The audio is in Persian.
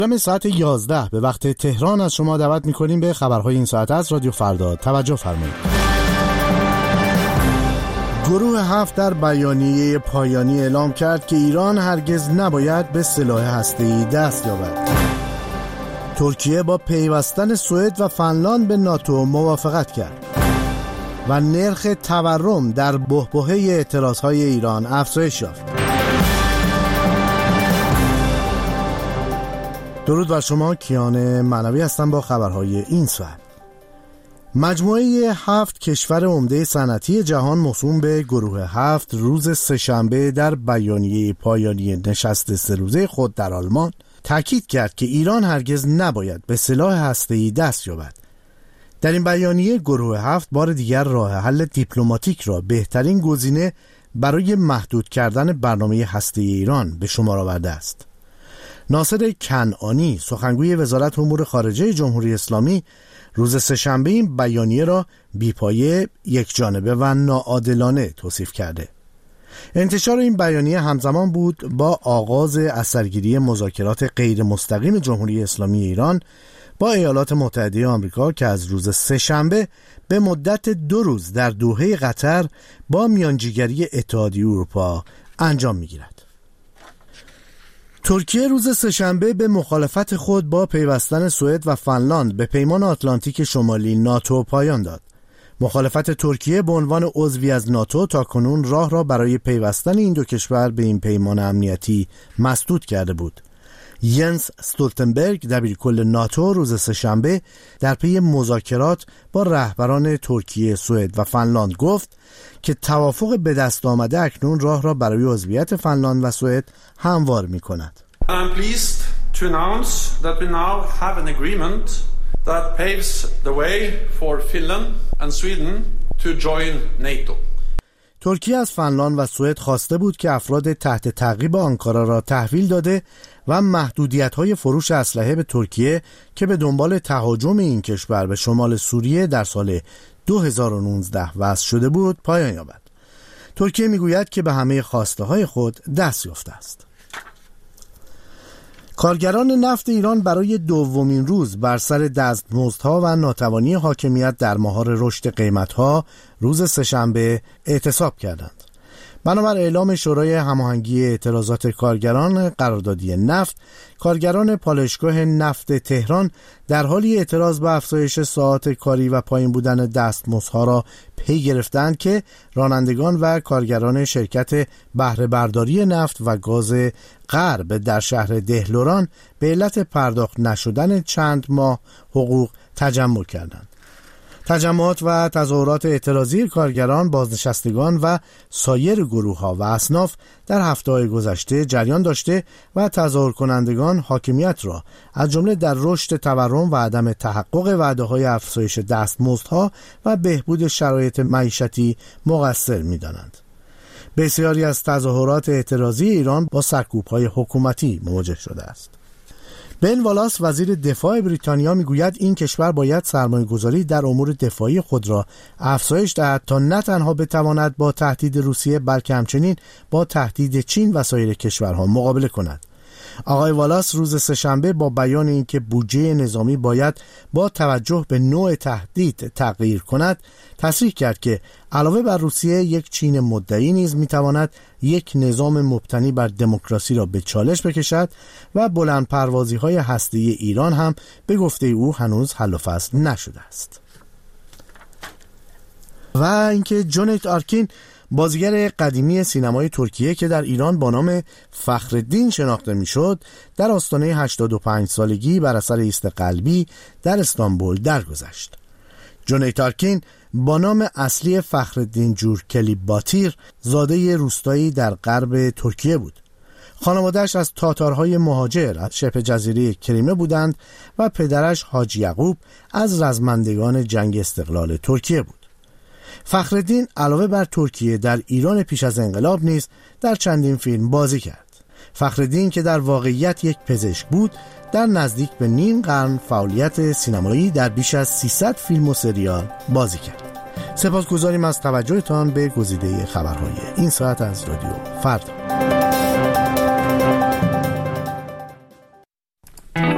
برنامه ساعت 11 به وقت تهران از شما دعوت می‌کنیم به خبرهای این ساعت از رادیو فردا. توجه فرمایید. گروه 7 در بیانیه پایانی اعلام کرد که ایران هرگز نباید به سلاح هسته‌ای دست یابد. ترکیه با پیوستن سوئد و فنلاند به ناتو موافقت کرد و نرخ تورم در بحبوحه اعتراضهای ایران افزایش یافت. درود بر شما، کیان معنوی هستم با خبرهای این ساعت. مجموعه 7 کشور عمده صنعتی جهان موسوم به گروه 7 روز سه‌شنبه در بیانیه پایانی نشست 3 روزه خود در آلمان تاکید کرد که ایران هرگز نباید به سلاح هسته‌ای دست یابد. در این بیانیه گروه 7 بار دیگر راه حل دیپلماتیک را بهترین گزینه برای محدود کردن برنامه هسته‌ای ایران به شمار آورده است. ناصر کنعانی، سخنگوی وزارت امور خارجه جمهوری اسلامی، روز سه‌شنبه این بیانیه را بی‌پایه، یکجانبه و ناعادلانه توصیف کرده. انتشار این بیانیه همزمان بود با آغاز اثرگیری مذاکرات غیر مستقیم جمهوری اسلامی ایران با ایالات متحده آمریکا که از روز سه‌شنبه به مدت 2 روز در دوحه قطر با میانجیگری اتحادیه اروپا انجام می‌گیرد. ترکیه روز سه‌شنبه به مخالفت خود با پیوستن سوئد و فنلاند به پیمان آتلانتیک شمالی ناتو پایان داد. مخالفت ترکیه به عنوان عضوی از ناتو تاکنون راه را برای پیوستن این دو کشور به این پیمان امنیتی مسدود کرده بود. ینس استولتنبرگ، دبیرکل ناتو، روز سه‌شنبه در پی مذاکرات با رهبران ترکیه، سوئد و فنلاند گفت که توافق به دست آمده اکنون راه را برای عضویت فنلاند و سوئد هموار می‌کند. I'm pleased to announce that we now have an agreement that paves the way for Finland and Sweden to join NATO. ترکیه از فنلاند و سوئد خواسته بود که افراد تحت تعقیب آنکارا را تحویل داده و محدودیت‌های فروش اسلحه به ترکیه که به دنبال تهاجم این کشور به شمال سوریه در سال 2019 وضع شده بود پایان یابد. ترکیه میگوید که به همه خواسته‌های خود دست یافته است. کارگران نفت ایران برای دومین روز بر سر دستمزدها و ناتوانی حاکمیت در مهار رشد قیمتها روز سه‌شنبه اعتصاب کردند. بنابر اعلام شورای هماهنگی اعتراضات کارگران قراردادی نفت، کارگران پالایشگاه نفت تهران در حالی اعتراض به افزایش ساعات کاری و پایین بودن دستمزدها را پی گرفتند که رانندگان و کارگران شرکت بهره برداری نفت و گاز غرب در شهر دهلوران به علت پرداخت نشدن چند ماه حقوق تجمع کردند. تجمعات و تظاهرات اعتراضی کارگران، بازنشستگان و سایر گروه‌ها و اصناف در هفته‌های گذشته جریان داشته و تظاهر کنندگان حاکمیت را از جمله در رشد تورم و عدم تحقق وعده‌های افزایش دستمزدها و بهبود شرایط معیشتی مقصر می‌دانند. بسیاری از تظاهرات اعتراضی ایران با سرکوب‌های حکومتی مواجه شده است. بن والاس، وزیر دفاع بریتانیا، میگوید این کشور باید سرمایه‌گذاری در امور دفاعی خود را افزایش دهد تا نه تنها بتواند با تهدید روسیه بلکه همچنین با تهدید چین و سایر کشورها مقابله کند. آقای والاس روز سه‌شنبه با بیان اینکه بودجه نظامی باید با توجه به نوع تهدید تغییر کند، تصریح کرد که علاوه بر روسیه یک چین مدعی نیز میتواند یک نظام مبتنی بر دموکراسی را به چالش بکشد و بلندپروازی‌های هسته‌ای ایران هم به گفته او هنوز حل و فصل نشده است. و اینکه جونیت آرکین، بازیگر قدیمی سینمای ترکیه که در ایران با نام فخرالدین شناخته میشد، در آستانه 85 سالگی بر اثر ایست قلبی در استانبول درگذشت. جونیت آرکین با نام اصلی فخرالدین جورکلی باتیر زاده روستایی در غرب ترکیه بود. خانواده‌اش از تاتارهای مهاجر از شبه جزیره کریمه بودند و پدرش حاجی یعقوب از رزمندگان جنگ استقلال ترکیه بود. فخرالدین علاوه بر ترکیه در ایران پیش از انقلاب نیز در چندین فیلم بازی کرد. فخرالدین که در واقعیت یک پزشک بود، در نزدیک به نیم قرن فعالیت سینمایی در بیش از 300 فیلم و سریال بازی کرد. سپاسگزاریم از توجهتان به گزیده خبرهای این ساعت از رادیو فردا.